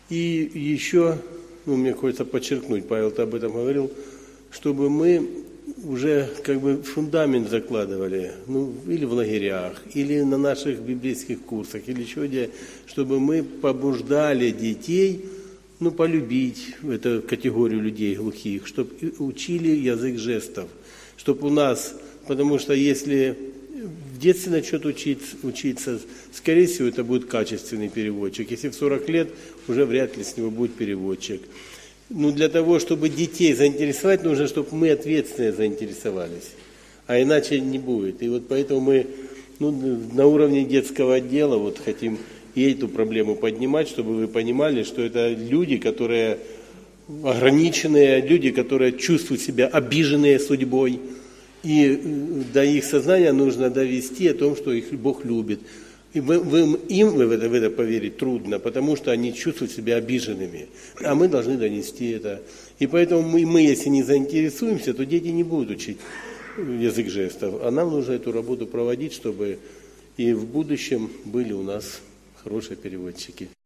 И еще, мне хочется подчеркнуть, Павел, ты об этом говорил, чтобы мы уже как бы фундамент закладывали, или в лагерях, или на наших библейских курсах, или еще где, чтобы мы побуждали детей, полюбить эту категорию людей глухих, чтобы учили язык жестов, чтобы у нас, потому что если в детстве начнет учиться, скорее всего, это будет качественный переводчик. Если в 40 лет, уже вряд ли с него будет переводчик. Для того, чтобы детей заинтересовать, нужно, чтобы мы ответственные заинтересовались. А иначе не будет. И вот поэтому мы на уровне детского отдела хотим и эту проблему поднимать, чтобы вы понимали, что это люди, которые ограниченные, люди, которые чувствуют себя обиженные судьбой. И до их сознания нужно довести о том, что их Бог любит. И им в это поверить трудно, потому что они чувствуют себя обиженными. А мы должны донести это. И поэтому мы, если не заинтересуемся, то дети не будут учить язык жестов. А нам нужно эту работу проводить, чтобы и в будущем были у нас хорошие переводчики.